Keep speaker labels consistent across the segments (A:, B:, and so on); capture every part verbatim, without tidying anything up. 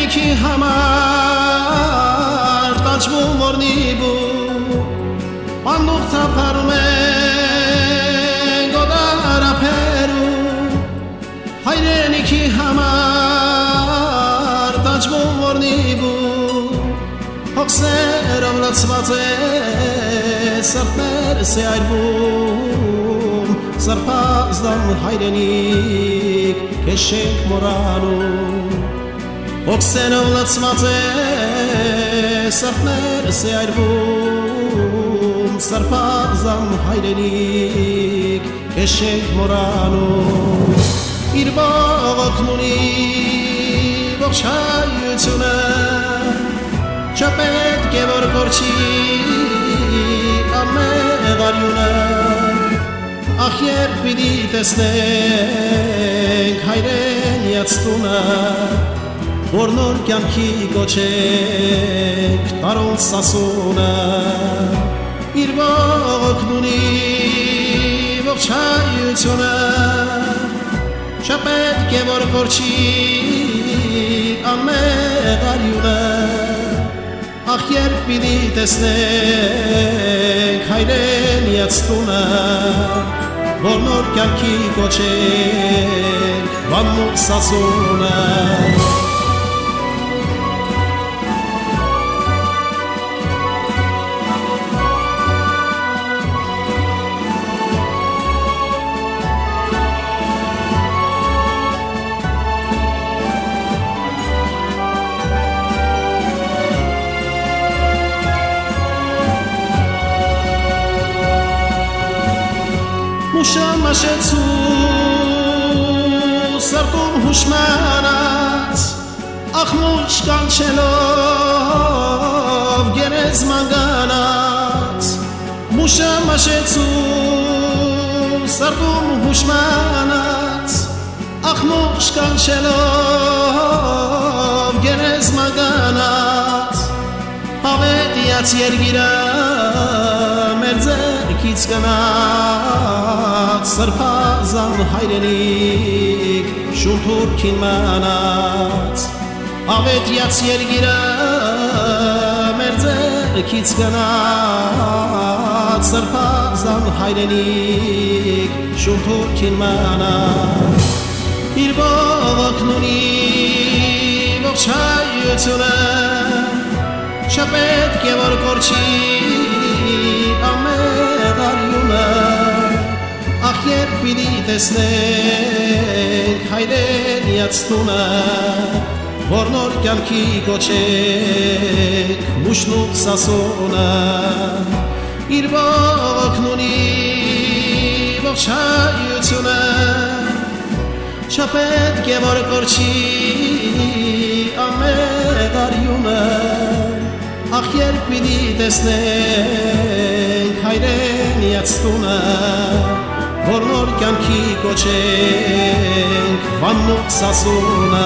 A: հայրենիքի համար տաճվում օրնիբու Պանդուղ թափարում են գոդարապերու Հայրենիքի համար տաճվում օրնիբու Հոգսերով լծված է սրտներս է այրվում Սրպազդան հայրենիք քեզ չենք մոռանում Հոգսերով լծված է սրտներս է այրվում Սրպազդան հայրենիք քեզ չենք մոռանում Իր բողոքն ունի ողջ հայությունը Չպետք է որ կորչի ամեղ արյունը Ախ երբ պիտի տեսնենք հայրենիաց տունը Որ նոր կյանքի կոչենք տարոն սասունը Իր բողոքն ունի ողջ հայությունը Չպետք է որ կորչի ամեղ արյունը Ախ երբ պիտի տեսնենք հայրենիաց տունը Որ նոր կյանքի կոչենք վաննուղ սասունը Ուշը մաշեցու սրտում հուշմանած Ախմուշ կանչելով գերեզման գանած Մուշը մաշեցու սրտում հուշմանած Ախմուշ կանչելով գերեզման գանած Հավետիաց երգիրը մեր ձեռքից գնաց Սրբազան հայրենիք շուն թուրքին մանած Հավետիաց երգիրը մեր ձեռքից գնաց Սրբազան հայրենիք շուն թուրքին մանած Իր բողոքն ունի ողջ հայությունը Չպետք է որ կորչի ամեղ արյունը Ախ երբ պիտի տեսնենք հայրենիաց տունը Որ նոր կյանքի կոչենք մուշնուղ սասունը Իր բողոքն ունի ողջ հայությունը Չպետք է որ կորչի ամեղ արյունը Ախ երբ պիտի տեսնենք հայրենիաց տունը Որ նոր կյանքի կոչենք վաննուղ սասունը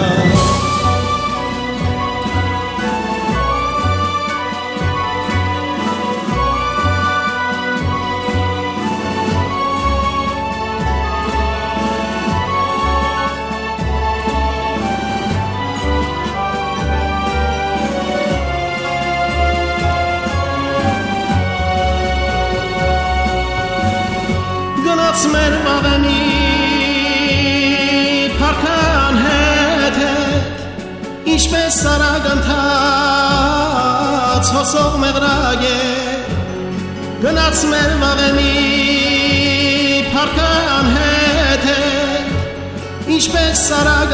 A: Մեր վաղեմի պարքան հետ Ինչպես սարագ ընթաց հոսող մեղրագ է Գնաց մեր վաղեմի պարքան հետ Ինչպես սարագ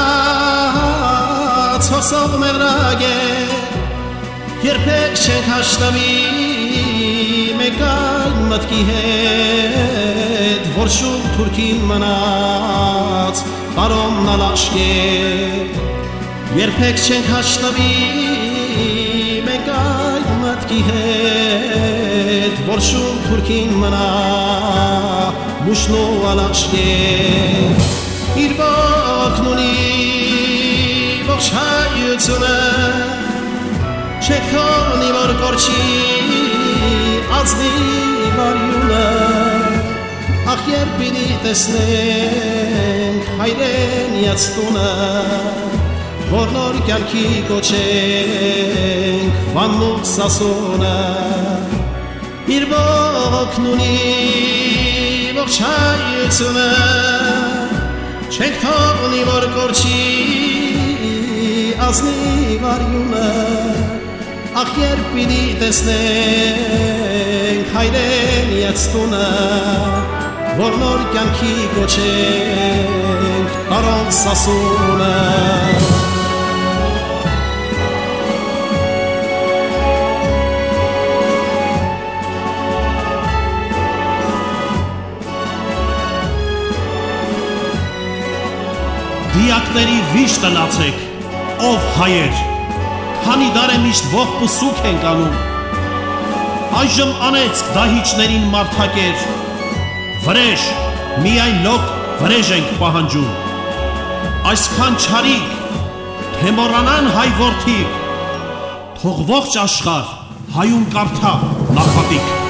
A: ընթաց հոսող մեղրագ է Երբեք չենք հաշտվի մեկ այլ մտքի հետ Որ շուն թուրքին մնաց պարոն նալաշկեր Երբեք չենք հաշտվի մեկ այլ մտքի հետ Որ շուն թուրքին մնա մուշնու ալաշկեր Իր բողոքն ունի ողջ հայությունը Չեք թողնի որ կորչի ազնիվ արյունը Ախ երբ պիտի տեսնենք հայրենիաց տունը որ նոր կյանքի կոչենք վաննուկ սասոնը իր ողոքն ունի ողջ հայությունը չենք թողնի որ կորչի ազնիվ արյունը ախ երբ պիտի տեսնենք հայրենիաց տունը որ նոր կյանքի կոչենք Արոն Սասունը
B: Դիակների վիշտ տնացեք, ով հայեր, քանի դար է միշտ ողբ ու սուք ենք անում, այժմ անեցք դահիճներին մարդակեր, վրեժ, միայն լոկ վրեժ ենք պահանջում, այսքան չարիք, թե մոռանան հայ որդիկ, թող ողջ աշխարհ հայուն կարդա նախատիկ